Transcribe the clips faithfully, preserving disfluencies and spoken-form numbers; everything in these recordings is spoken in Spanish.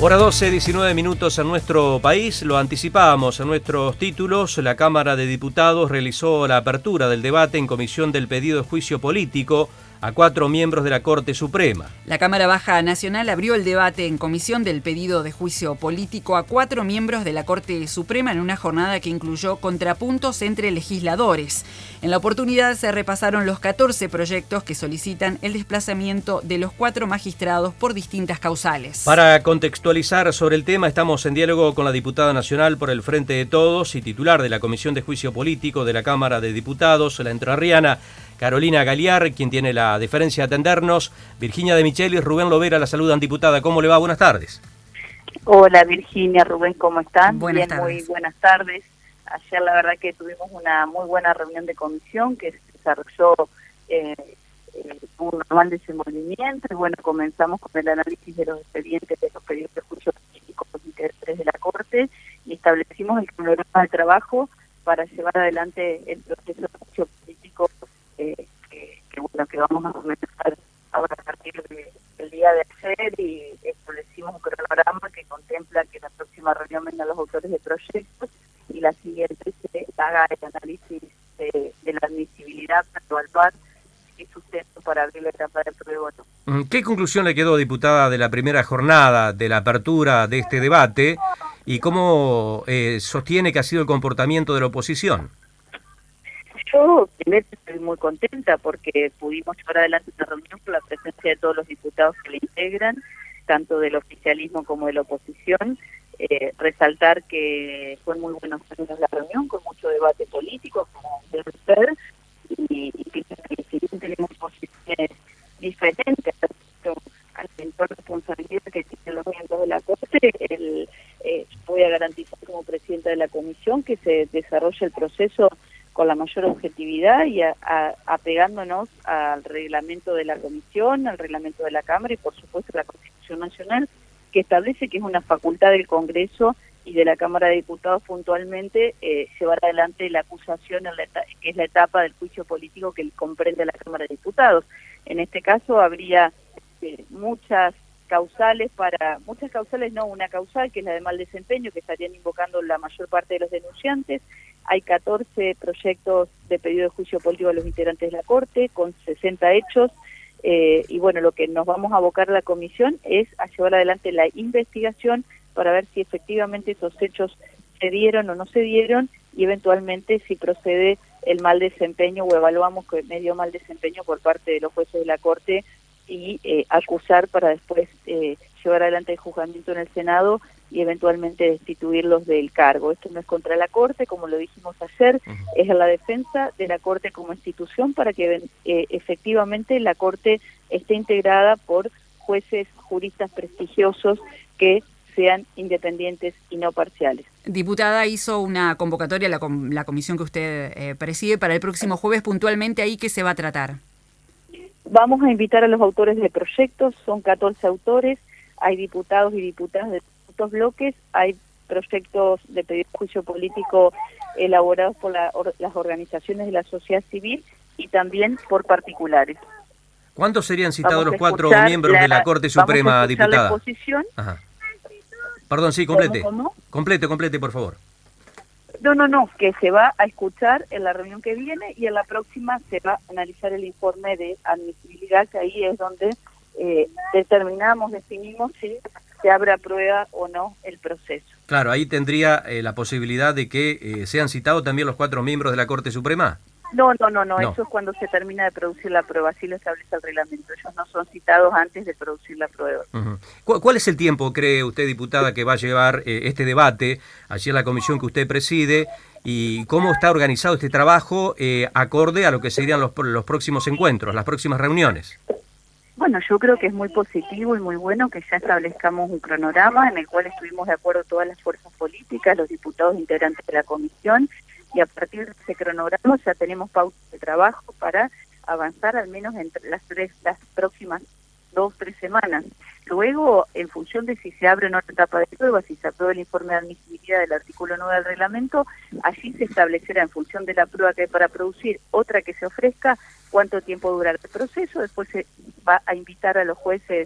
Hora doce, diecinueve minutos en nuestro país. Lo anticipábamos en nuestros títulos. La Cámara de Diputados realizó la apertura del debate en comisión del pedido de juicio político a cuatro miembros de la Corte Suprema. La Cámara Baja Nacional abrió el debate en comisión del pedido de juicio político a cuatro miembros de la Corte Suprema en una jornada que incluyó contrapuntos entre legisladores. En la oportunidad se repasaron los catorce proyectos que solicitan el desplazamiento de los cuatro magistrados por distintas causales. Para contextualizar sobre el tema, estamos en diálogo con la diputada nacional por el Frente de Todos y titular de la Comisión de Juicio Político de la Cámara de Diputados, la entrerriana Carolina Galiar, quien tiene la deferencia de atendernos. Virginia de Michelis, Rubén Lovera la saludan, diputada. ¿Cómo le va? Buenas tardes. Hola Virginia, Rubén, ¿cómo están? Buenas Bien, tardes. Muy buenas tardes. Ayer la verdad que tuvimos una muy buena reunión de comisión que se desarrolló eh, eh, un normal desenvolvimiento. Y bueno, comenzamos con el análisis de los expedientes de los pedidos de juicio político integrantes de la Corte y establecimos el cronograma de trabajo para llevar adelante el proceso de juicio político eh, que, que, bueno, que vamos a comenzar ahora a partir de, del día de ayer, y establecimos un cronograma que contempla que en la próxima reunión vengan los autores de proyectos y la siguiente se haga el análisis de, de la admisibilidad para evaluar qué sustento para abrir la etapa de prueba. ¿Qué conclusión le quedó, diputada, de la primera jornada de la apertura de este debate y cómo eh, sostiene que ha sido el comportamiento de la oposición? Yo primero estoy muy contenta porque pudimos llevar adelante una reunión con la presencia de todos los diputados que la integran, tanto del oficialismo como de la oposición. Eh, resaltar que fue muy buenos términos la reunión, con mucho debate político, como debe ser, y, y que si bien tenemos posiciones diferentes al entorno de responsabilidad que tienen los miembros de la Corte, el, eh, voy a garantizar como presidenta de la comisión que se desarrolle el proceso con la mayor objetividad y a, a, apegándonos al reglamento de la comisión, al reglamento de la Cámara y por supuesto a la Constitución Nacional, que establece que es una facultad del Congreso y de la Cámara de Diputados puntualmente eh, llevar adelante la acusación, en la etapa, que es la etapa del juicio político que comprende la Cámara de Diputados. En este caso habría eh, muchas causales para, muchas causales no, una causal que es la de mal desempeño, que estarían invocando la mayor parte de los denunciantes. Hay catorce proyectos de pedido de juicio político a los integrantes de la Corte, con sesenta hechos, eh, y bueno, lo que nos vamos a abocar a la comisión es a llevar adelante la investigación para ver si efectivamente esos hechos se dieron o no se dieron, y eventualmente si procede el mal desempeño o evaluamos que medio mal desempeño por parte de los jueces de la Corte, y eh, acusar para después eh, llevar adelante el juzgamiento en el Senado y eventualmente destituirlos del cargo. Esto no es contra la Corte, como lo dijimos ayer, uh-huh. Es en la defensa de la Corte como institución para que eh, efectivamente la Corte esté integrada por jueces, juristas prestigiosos que sean independientes y no parciales. Diputada, hizo una convocatoria la, com la comisión que usted eh, preside para el próximo jueves. Puntualmente, ¿ahí qué se va a tratar? Vamos a invitar a los autores de proyectos, son catorce autores, hay diputados y diputadas de distintos bloques, hay proyectos de pedido de juicio político elaborados por la, or, las organizaciones de la sociedad civil y también por particulares. ¿Cuántos serían citados los cuatro miembros la, de la Corte Suprema, vamos a diputada? La exposición. Ajá. Perdón, sí, complete. ¿Cómo, cómo? Complete, complete, por favor. No, no, no, que se va a escuchar en la reunión que viene y en la próxima se va a analizar el informe de admisibilidad, que ahí es donde eh, determinamos, definimos si se abre a prueba o no el proceso. Claro, ahí tendría eh, la posibilidad de que eh, sean citados también los cuatro miembros de la Corte Suprema. No, no, no, no, no, eso es cuando se termina de producir la prueba, así lo establece el reglamento. Ellos no son citados antes de producir la prueba. Uh-huh. ¿Cuál, ¿Cuál es el tiempo, cree usted, diputada, que va a llevar eh, este debate allí en la comisión que usted preside, y cómo está organizado este trabajo eh, acorde a lo que serían los, los próximos encuentros, las próximas reuniones? Bueno, yo creo que es muy positivo y muy bueno que ya establezcamos un cronograma en el cual estuvimos de acuerdo todas las fuerzas políticas, los diputados integrantes de la comisión, y a partir de ese cronograma ya tenemos pautas de trabajo para avanzar al menos entre las tres, las próximas dos, tres semanas. Luego, en función de si se abre una etapa de prueba, si se aprueba el informe de admisibilidad del artículo nueve del reglamento, allí se establecerá en función de la prueba que hay para producir, otra que se ofrezca, cuánto tiempo durará el proceso. Después se va a invitar a los jueces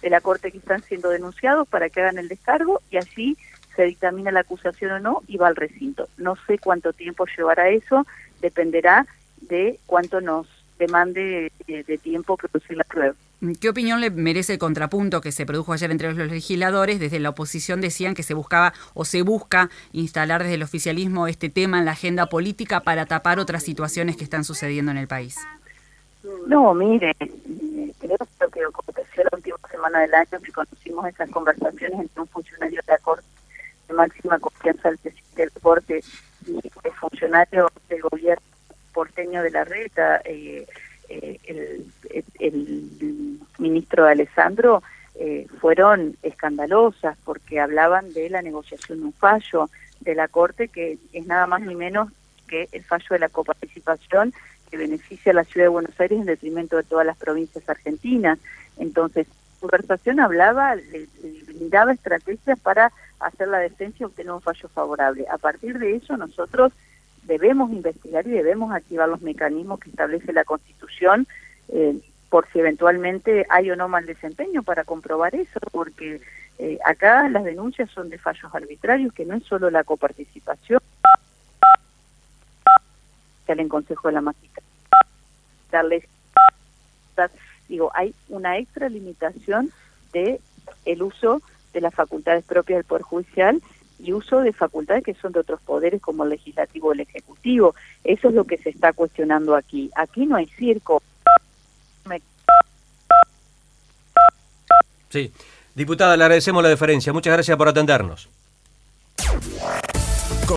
de la Corte que están siendo denunciados para que hagan el descargo y así se dictamina la acusación o no y va al recinto. No sé cuánto tiempo llevará eso, dependerá de cuánto nos demande de, de tiempo producir la prueba. ¿Qué opinión le merece el contrapunto que se produjo ayer entre los legisladores? Desde la oposición decían que se buscaba o se busca instalar desde el oficialismo este tema en la agenda política para tapar otras situaciones que están sucediendo en el país. No, mire, creo que aconteció la última semana del año que conocimos esas conversaciones entre un funcionario de la Corte de máxima confianza del presidente del Corte y el funcionario del gobierno porteño de la Reta, eh, eh, el, el, el ministro de Alessandro, eh, fueron escandalosas porque hablaban de la negociación de un fallo de la Corte que es nada más ni menos que el fallo de la coparticipación que beneficia a la Ciudad de Buenos Aires en detrimento de todas las provincias argentinas. Entonces, la conversación hablaba, le, le brindaba estrategias para hacer la defensa y obtener un fallo favorable. A partir de eso, nosotros debemos investigar y debemos activar los mecanismos que establece la Constitución eh, por si eventualmente hay o no mal desempeño para comprobar eso, porque eh, acá las denuncias son de fallos arbitrarios, que no es solo la coparticipación, sale en Consejo de la Magistratura, darles, digo, hay una extra limitación de el uso de las facultades propias del Poder Judicial y uso de facultades que son de otros poderes como el legislativo o el ejecutivo. Eso es lo que se está cuestionando aquí. Aquí no hay circo. Sí. Diputada, le agradecemos la deferencia. Muchas gracias por atendernos.